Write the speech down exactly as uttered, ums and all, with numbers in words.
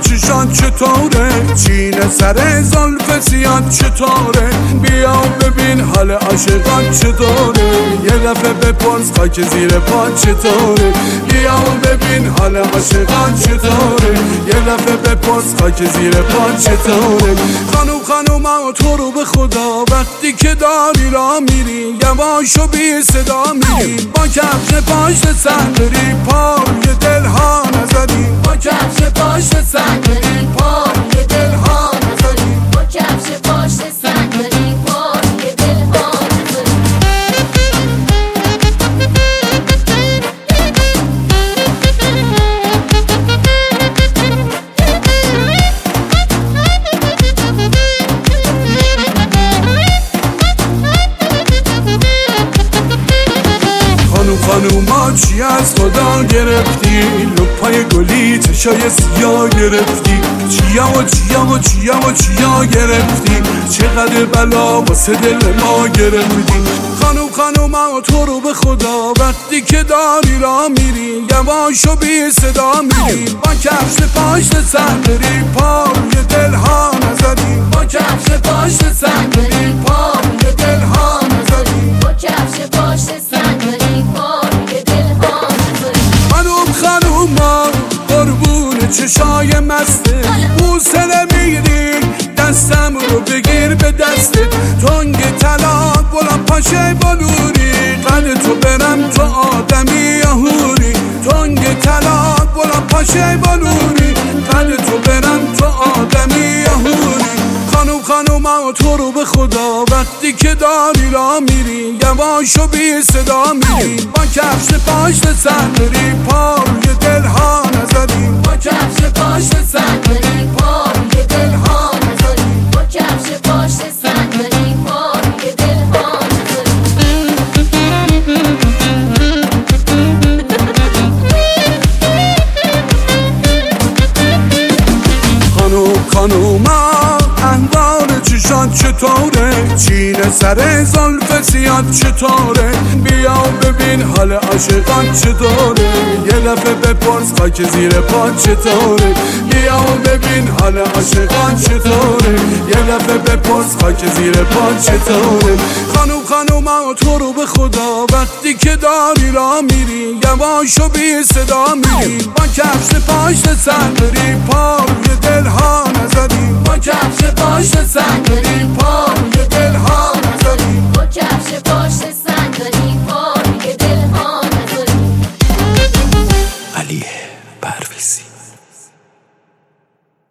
چشان چطوره، چینه سر زلف سیاد چطوره، بیا ببین حال عاشقان چطوره، یه دفعه بپرس خاک زیر پا چطوره، بیا ببین حال عاشقان چطوره، یه دفعه بپرس خاک زیر پا چطوره. خانوم خانوم تو رو به خدا وقتی که داری را میری یواش و بی صدا میری، با کفش پاشت سر بری پای دلها نزدی، با کفش پاشت سر بری پای دلها نزدی، با کفش پاشت سر بری پای دلها نزدی. خانوما چی از خدا گرفتی، لپای گلی چشای سیاه گرفتی، چیا و چیا و چیا و چیا گرفتی، چقدر بلا واسه دل ما گرفتی. خانوم خانوما تو رو به خدا وقتی که داری را میری یواش و بی صدا میری، با کفش پاشت سر بری پای دلها نزدی، با کفش پاشت سر بری پای دلها نزدی، با کفش پاشت سر بری پای دلها نزدی. خانوم خانوما قربون چشای مسته، بوسه میگیری دستم رو بگیر به دستت، تنگ طلاق بلند پاشه بلوری، قد تو برم تو آدمی هوری، تنگ طلاق بلند پاشه بلوری، قد تو برم تو آدمی هوری. خانوم خانوما تو رو به خدا وقتی که داری را میری یواش و بی صدا میری، با کفش پاشت سر بری پای دلها نزدی، با کفش پاشت سر بری پای دلها نزدی، با کفش پاشت سر بری پای دلها نزدی. خانوم خانوما احوال چشان چطوره، چینه سر زلف سیاد چطوره، بیا ببین حال عاشقان چطوره، یه دفعه بپرس خاک زیر پا چطوره، بیا ببین حال عاشقان چطوره، یه دفعه بپرس خاک زیر پا چطوره. خانوم خانوما تو رو به خدا وقتی که داری را میری یواش و بی صدا میری، با کفش پاشت سر بری پا